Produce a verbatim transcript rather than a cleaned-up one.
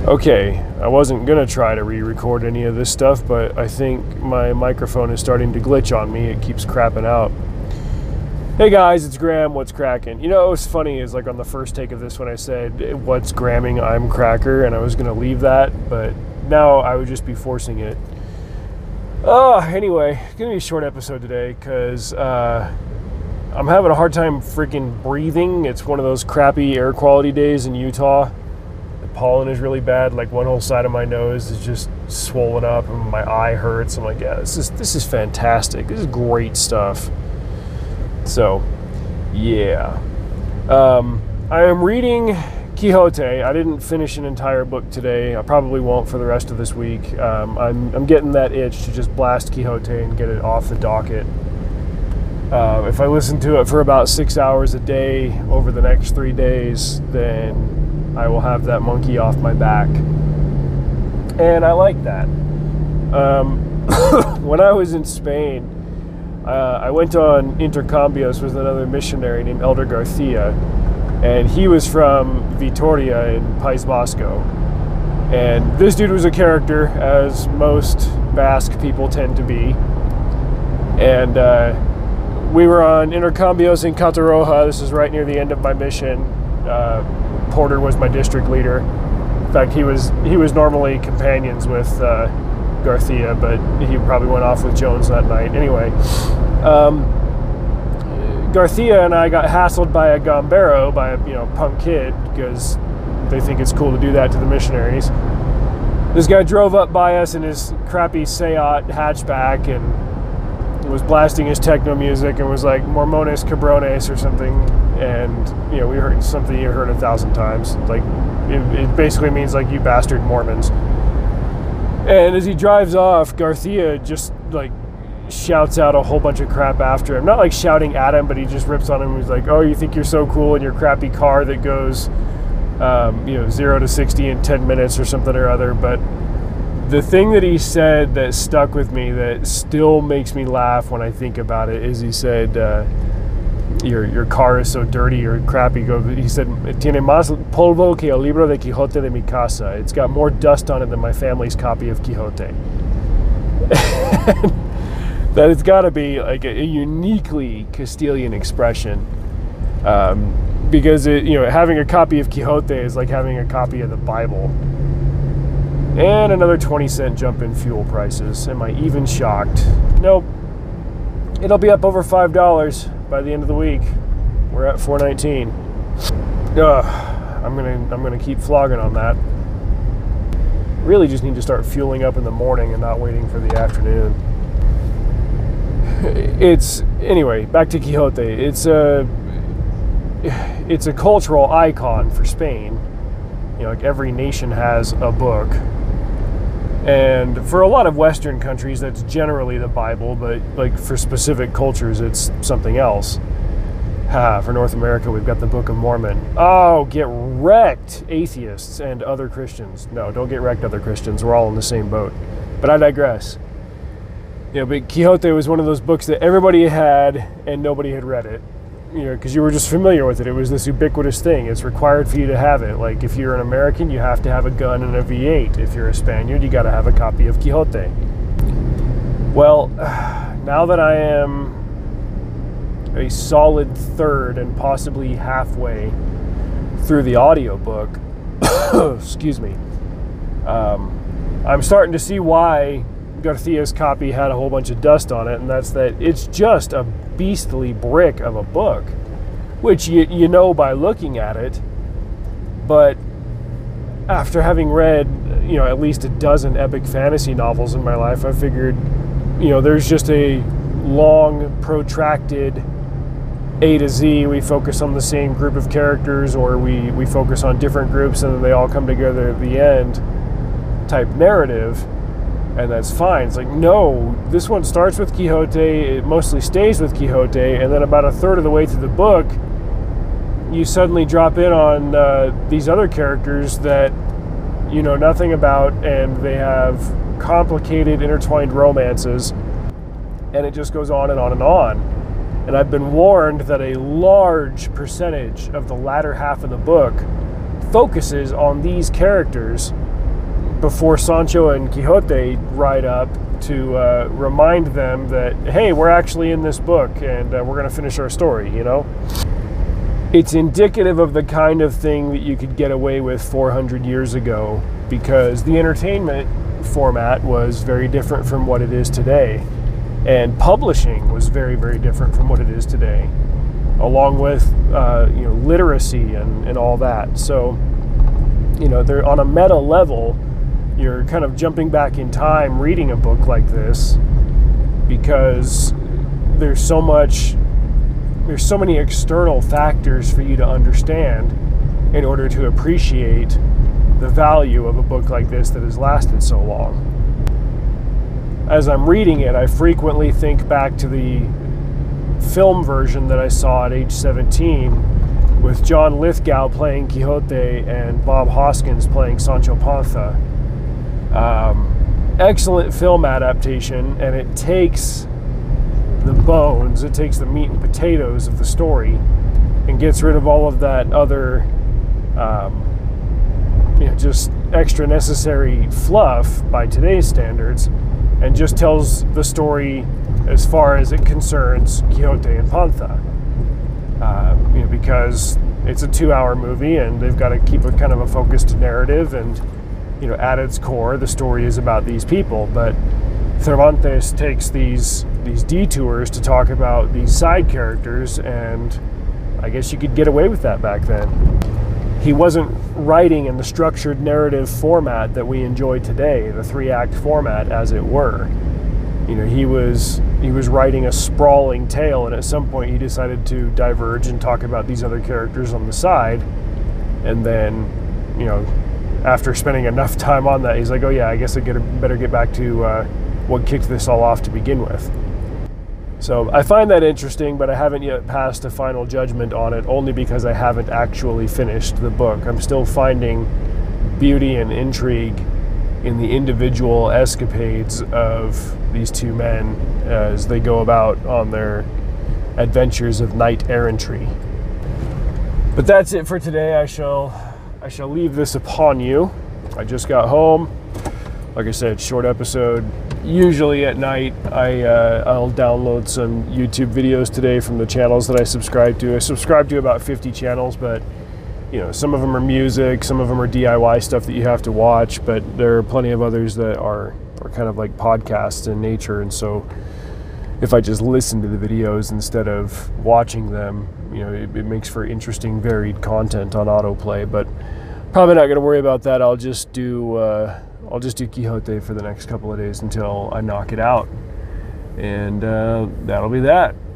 Okay, I wasn't gonna try to re-record any of this stuff, but I think my microphone is starting to glitch on me. It keeps crapping out. Hey guys, it's Graham. What's cracking? You know what's funny is like on the first take of this when I said, what's gramming, I'm cracker, and I was gonna leave that, but now I would just be forcing it. Oh, anyway, it's gonna be a short episode today because uh, I'm having a hard time freaking breathing. It's one of those crappy air quality days in Utah. The pollen is really bad. Like one whole side of my nose is just swollen up and my eye hurts. I'm like, yeah, this is this is fantastic. This is great stuff. So, yeah. Um, I am reading Quixote. I didn't finish an entire book today. I probably won't for the rest of this week. Um, I'm, I'm getting that itch to just blast Quixote and get it off the docket. Uh, if I listen to it for about six hours a day over the next three days, then I will have that monkey off my back. And I like that. Um, when I was in Spain, Uh, I went on intercambios with another missionary named Elder Garcia, and he was from Vitoria in País Vasco. And this dude was a character, as most Basque people tend to be. And uh, we were on intercambios in Cataroja. This is right near the end of my mission. Uh, Porter was my district leader. In fact, he was he was normally companions with uh, Garcia, but he probably went off with Jones that night. Anyway, um, Garcia and I got hassled by a gambero, by a you know punk kid, because they think it's cool to do that to the missionaries. This guy drove up by us in his crappy Seat hatchback and was blasting his techno music and was like "Mormones cabrones" or something, and you know we heard something you heard a thousand times. Like it, it basically means like "you bastard Mormons." And as he drives off, Garcia just like shouts out a whole bunch of crap after him. Not like shouting at him, but he just rips on him. He's like, "Oh, you think you're so cool in your crappy car that goes, um, you know, zero to sixty in ten minutes or something or other." But the thing that he said that stuck with me, that still makes me laugh when I think about it, is he said, uh, "Your your car is so dirty or crappy." He said, "Tiene más polvo que el libro de Quijote de mi casa." It's got more dust on it than my family's copy of Quixote. That it's got to be like a, a uniquely Castilian expression, um, because it, you know, having a copy of Quixote is like having a copy of the Bible. And another twenty cent jump in fuel prices. Am I even shocked? Nope. It'll be up over five dollars by the end of the week. We're at four nineteen. Ugh, I'm gonna I'm gonna keep flogging on that. Really just need to start fueling up in the morning and not waiting for the afternoon. It's anyway, back to Quixote. It's a it's a cultural icon for Spain. You know, like every nation has a book. And for a lot of Western countries, that's generally the Bible, but like for specific cultures, it's something else. Ha, for North America, we've got the Book of Mormon. Oh, get wrecked, atheists and other Christians. No, don't get wrecked, other Christians. We're all in the same boat. But I digress. You know, but Quixote was one of those books that everybody had and nobody had read it. You know, because you were just familiar with it. It was this ubiquitous thing. It's required for you to have it. Like, if you're an American, you have to have a gun and a V eight. If you're a Spaniard, you got to have a copy of Quixote. Well, now that I am a solid third and possibly halfway through the audiobook, excuse me, um, I'm starting to see why Garcia's copy had a whole bunch of dust on it, and that's that it's just a beastly brick of a book, which you, you know by looking at it. But after having read, you know, at least a dozen epic fantasy novels in my life, I figured, you know, there's just a long, protracted A to Z. We focus on the same group of characters, or we, we focus on different groups and then they all come together at the end type narrative. And that's fine. It's like, no, this one starts with Quixote, it mostly stays with Quixote, and then about a third of the way through the book, you suddenly drop in on uh, these other characters that you know nothing about, and they have complicated, intertwined romances, and it just goes on and on and on. And I've been warned that a large percentage of the latter half of the book focuses on these characters before Sancho and Quixote ride up to uh, remind them that, hey, we're actually in this book and uh, we're going to finish our story, you know? It's indicative of the kind of thing that you could get away with four hundred years ago, because the entertainment format was very different from what it is today. And publishing was very, very different from what it is today, along with uh, you know, literacy and, and all that. So, you know, they're on a meta level. You're kind of jumping back in time reading a book like this, because there's so much, there's so many external factors for you to understand in order to appreciate the value of a book like this that has lasted so long. As I'm reading it, I frequently think back to the film version that I saw at age seventeen with John Lithgow playing Quixote and Bob Hoskins playing Sancho Panza. Um, excellent film adaptation, and it takes the bones, it takes the meat and potatoes of the story and gets rid of all of that other um, you know, just extra necessary fluff by today's standards, and just tells the story as far as it concerns Quixote and Panza. Uh, you know, because it's a two-hour movie and they've got to keep a kind of a focused narrative, and you know, at its core, the story is about these people. But Cervantes takes these these detours to talk about these side characters, and I guess you could get away with that back then. He wasn't writing in the structured narrative format that we enjoy today, the three-act format, as it were. You know, he was he was writing a sprawling tale, and at some point he decided to diverge and talk about these other characters on the side. And then, you know, after spending enough time on that, he's like, oh yeah, I guess I get, better get back to uh, what kicked this all off to begin with. So I find that interesting, but I haven't yet passed a final judgment on it, only because I haven't actually finished the book. I'm still finding beauty and intrigue in the individual escapades of these two men as they go about on their adventures of knight errantry. But that's it for today. I shall I shall leave this upon you. I just got home. Like I said, short episode. Usually at night, I, uh, I'll download some YouTube videos today from the channels that I subscribe to. I subscribe to about fifty channels, but you know, some of them are music, some of them are D I Y stuff that you have to watch, but there are plenty of others that are, are kind of like podcasts in nature. And so if I just listen to the videos instead of watching them, you know, it, it makes for interesting, varied content on autoplay. But probably not going to worry about that. I'll just do uh, I'll just do Quixote for the next couple of days until I knock it out, and uh, that'll be that.